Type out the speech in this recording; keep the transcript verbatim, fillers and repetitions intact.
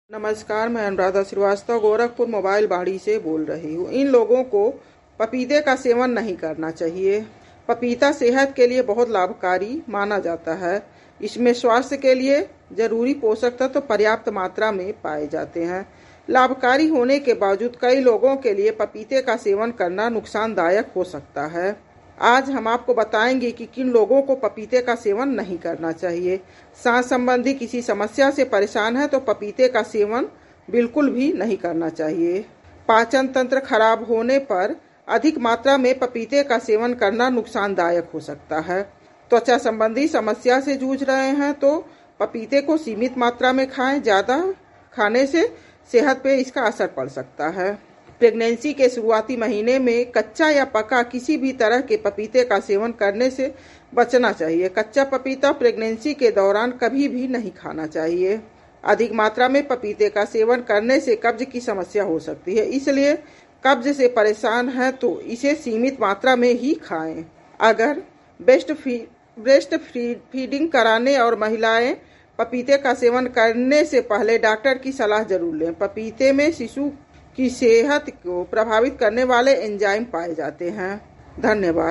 नमस्कार, मैं अनुराधा श्रीवास्तव गोरखपुर मोबाइल बाड़ी से बोल रही हूँ। इन लोगों को पपीते का सेवन नहीं करना चाहिए। पपीता सेहत के लिए बहुत लाभकारी माना जाता है। इसमें स्वास्थ्य के लिए जरूरी पोषक तत्व तो पर्याप्त मात्रा में पाए जाते हैं। लाभकारी होने के बावजूद कई लोगों के लिए पपीते का सेवन करना नुकसानदायक हो सकता है। आज हम आपको बताएंगे कि किन लोगों को पपीते का सेवन नहीं करना चाहिए। सांस संबंधी किसी समस्या से परेशान है तो पपीते का सेवन बिल्कुल भी नहीं करना चाहिए। पाचन तंत्र खराब होने पर अधिक मात्रा में पपीते का सेवन करना नुकसानदायक हो सकता है। त्वचा संबंधी समस्या से जूझ रहे हैं तो पपीते को सीमित मात्रा में खाएं। ज़्यादा खाने से सेहत पे इसका असर पड़ सकता है। प्रेगनेंसी के शुरुआती महीने में कच्चा या पका किसी भी तरह के पपीते का सेवन करने से बचना चाहिए। कच्चा पपीता प्रेगनेंसी के दौरान कभी भी नहीं खाना चाहिए। अधिक मात्रा में पपीते का सेवन करने से कब्ज की समस्या हो सकती है, इसलिए कब्ज से परेशान है तो इसे सीमित मात्रा में ही खाएं। अगर ब्रेस्ट फी ब्रेस्ट फीडिंग कराने और महिलाएं पपीते का सेवन करने से पहले डॉक्टर की सलाह जरूर लें। पपीते में शिशु की सेहत को प्रभावित करने वाले एंजाइम पाए जाते हैं। धन्यवाद।